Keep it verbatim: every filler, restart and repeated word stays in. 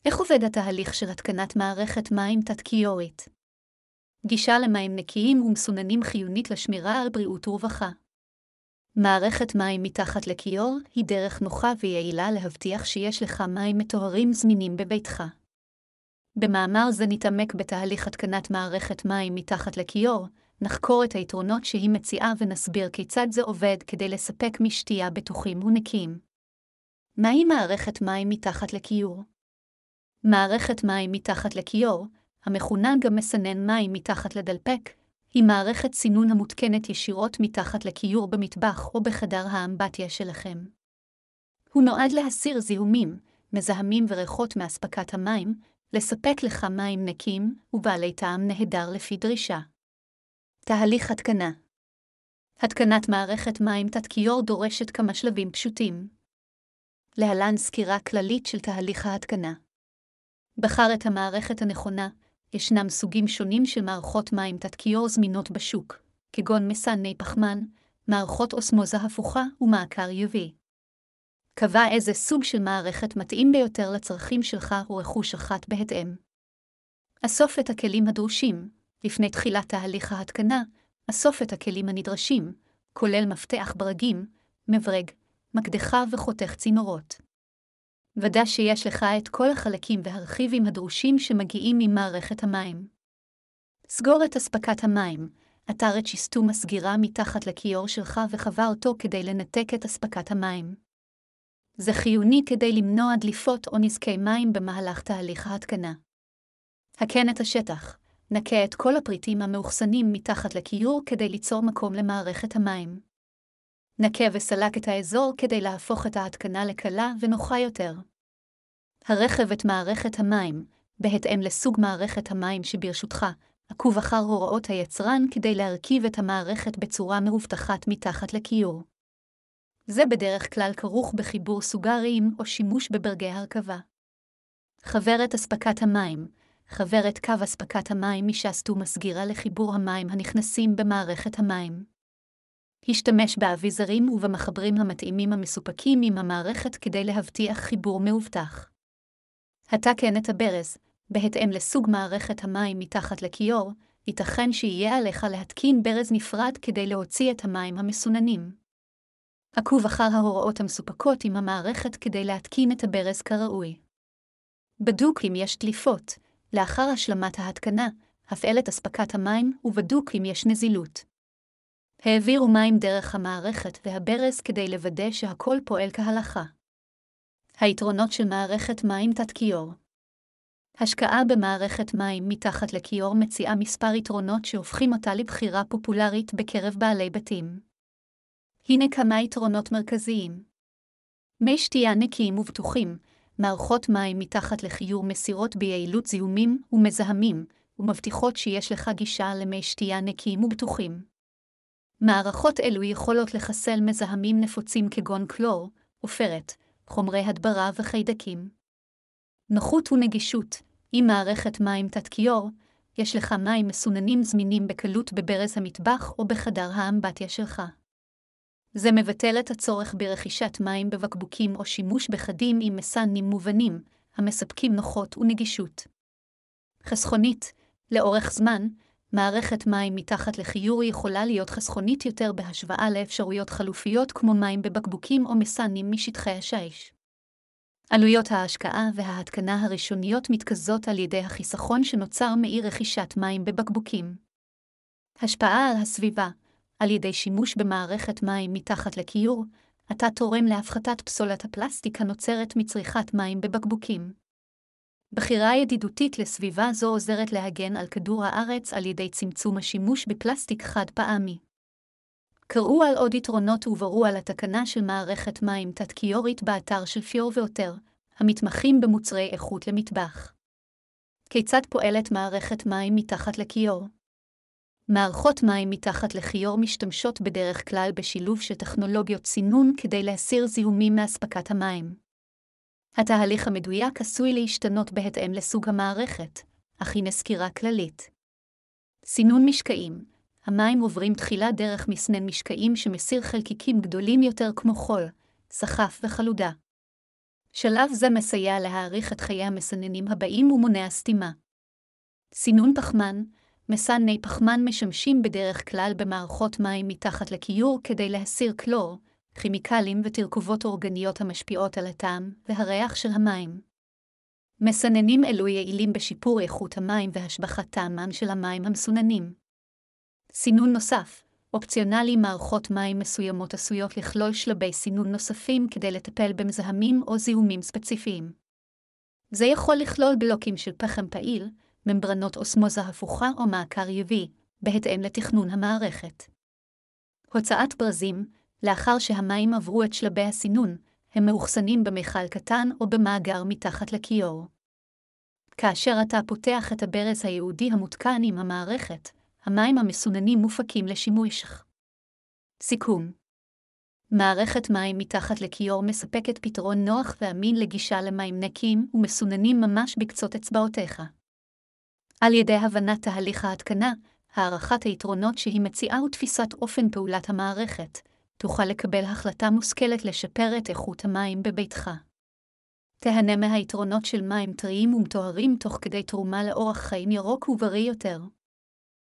איך עובד התהליך של התקנת מערכת מים תת-כיורית? גישה למים נקיים ומסוננים חיונית לשמירה על בריאות ורווחה. מערכת מים מתחת לכיור היא דרך נוחה ויעילה להבטיח שיש לך מים מטוהרים זמינים בביתך. במאמר זה נתעמק בתהליך התקנת מערכת מים מתחת לכיור, נחקור את היתרונות שהיא מציעה ונסביר כיצד זה עובד כדי לספק מי שתייה בטוחים ונקיים. מהי מערכת מים מתחת לכיור? מערכת מים מתחת לכיור, המכונה גם מסנן מים מתחת לדלפק, היא מערכת סינון המותקנת ישירות מתחת לכיור במטבח או בחדר האמבטיה שלכם. הוא נועד להסיר זיהומים, מזהמים וריחות מאספקת המים, לספק לך מים נקיים ובעלי טעם נהדר לפי דרישה. תהליך התקנה. התקנת מערכת מים תת-כיור דורשת כמה שלבים פשוטים. להלן סקירה כללית של תהליך ההתקנה. בחר את המערכת הנכונה, ישנם סוגים שונים של מערכות מים תת-כיור זמינות בשוק, כגון מסנני פחמן, מערכות אוסמוזה הפוכה ומעקר יו וי. קבע איזה סוג של מערכת מתאים ביותר לצרכים שלך ורכוש אחת בהתאם. אסוף את הכלים הדרושים. לפני תחילת תהליך ההתקנה, אסוף את הכלים הנדרשים, כולל מפתח ברגים, מברג, מקדחה וחותך צינורות. ודא שיש לך את כל החלקים והרכיבים הדרושים שמגיעים ממערכת המים. סגור את אספקת המים, אתר את שיסטום הסגירה מתחת לכיור שלך וחווה אותו כדי לנתק את אספקת המים. זה חיוני כדי למנוע דליפות או נזקי מים במהלך תהליך ההתקנה. הקן את השטח, נקה את כל הפריטים המאוחסנים מתחת לכיור כדי ליצור מקום למערכת המים. נקה וסלק את האזור כדי להפוך את ההתקנה לקלה ונוחה יותר. הרכב את מערכת המים, בהתאם לסוג מערכת המים שברשותך, עקוב אחר הוראות היצרן כדי להרכיב את המערכת בצורה מאובטחת מתחת לכיור. זה בדרך כלל כרוך בחיבור סוגרים או שימוש בברגי הרכבה. חבר את אספקת המים, חבר את קו אספקת המים משסתום הסגירה לחיבור המים הנכנסים במערכת המים. השתמש באביזרים ובמחברים המתאימים המסופקים עם המערכת כדי להבטיח חיבור מאובטח. התקן את הברז, בהתאם לסוג מערכת המים מתחת לכיור, ייתכן שיהיה עליך להתקין ברז נפרד כדי להוציא את המים המסוננים. עקוב אחר ההוראות המסופקות עם המערכת כדי להתקין את הברז כראוי. בדוק אם יש דליפות, לאחר השלמת ההתקנה, הפעל את אספקת המים ובדוק אם יש נזילות. העבירו מים דרך המערכת והברז כדי לוודא שהכל פועל כהלכה. היתרונות של מערכת מים תת-כיור. השקעה במערכת מים מתחת לכיור מציעה מספר יתרונות שהופכים אותה לבחירה פופולרית בקרב בעלי בתים. הנה כמה יתרונות מרכזיים. מי שתייה נקיים ובטוחים, מערכות מים מתחת לכיור מסירות ביעילות זיהומים ומזהמים, ומבטיחות שיש לך גישה למי שתייה נקיים ובטוחים. מערכות אלו יכולות לחסל מזהמים נפוצים כגון קלור, עופרת, חומרי הדברה וחיידקים. נוחות ונגישות. עם מערכת מים תת-כיור, יש לך מים מסוננים זמינים בקלות בברז המטבח או בחדר האמבטיה שלך. זה מבטל את הצורך ברכישת מים בבקבוקים או שימוש בחדים עם מסננים מובנים, המספקים נוחות ונגישות. חסכונית. לאורך זמן, מערכת מים מתחת לכיור יכולה להיות חסכונית יותר בהשוואה לאפשרויות חלופיות כמו מים בבקבוקים או מסננים משטחי השיש. עלויות ההשקעה וההתקנה הראשוניות מתקזות על ידי החיסכון שנוצר מאי רכישת מים בבקבוקים. השפעה על הסביבה. על ידי שימוש במערכת מים מתחת לכיור, אתה תורם להפחתת פסולת הפלסטיק הנוצרת מצריכת מים בבקבוקים. בחירה ידידותית לסביבה זו עוזרת להגן על כדור הארץ על ידי צמצום השימוש בפלסטיק חד פעמי. קראו על עוד יתרונות ובראו על התקנה של מערכת מים תת-כיורית באתר של פיור ואותר, המתמחים במוצרי איכות למטבח. כיצד פועלת מערכת מים מתחת לכיור? מערכות מים מתחת לכיור משתמשות בדרך כלל בשילוב של טכנולוגיות סינון כדי להסיר זיהומים מאספקת המים. התהליך המדויק עשוי להשתנות בהתאם לסוג המערכת, אך הנה סקירה כללית. סינון משקעים. המים עוברים תחילה דרך מסנן משקעים שמסיר חלקיקים גדולים יותר כמו חול, סחף וחלודה. שלב זה מסייע להאריך את חיי המסננים הבאים ומונע סתימה. סינון פחמן, מסנני פחמן משמשים בדרך כלל במערכות מים מתחת לכיור כדי להסיר קלור, כימיקלים ותרכובות אורגניות המשפיעות על הטעם והריח של המים. מסננים אלו יעילים בשיפור איכות המים והשבחת טעמן של המים המסוננים. סינון נוסף, אופציונלי, מערכות מים מסוימות עשויות לכלול שלבי סינון נוספים כדי לטפל במזהמים או זיהומים ספציפיים. זה יכול לכלול בלוקים של פחם פעיל, ממברנות אוסמוזה הפוכה או מעקר יו וי, בהתאם לתכנון המערכת. הוצאת ברזים, לאחר שהמים עברו את שלבי הסינון, הם מאוחסנים במכל קטן או במאגר מתחת לכיור. כאשר אתה פותח את הברז הייעודי המותקן עם המערכת, המים המסוננים מופקים לשימוש. סיכום. מערכת מים מתחת לכיור מספקת פתרון נוח ואמין לגישה למים נקיים ומסוננים ממש בקצות אצבעותיך. על ידי הבנת תהליך ההתקנה, הערכת היתרונות שהיא מציעה ותפיסת אופן פעולת המערכת, תוכל לקבל החלטה מושכלת לשפר את איכות המים בביתך. תהנה מהיתרונות של מים טריים ומטוהרים תוך כדי תרומה לאורח חיים ירוק ובריא יותר.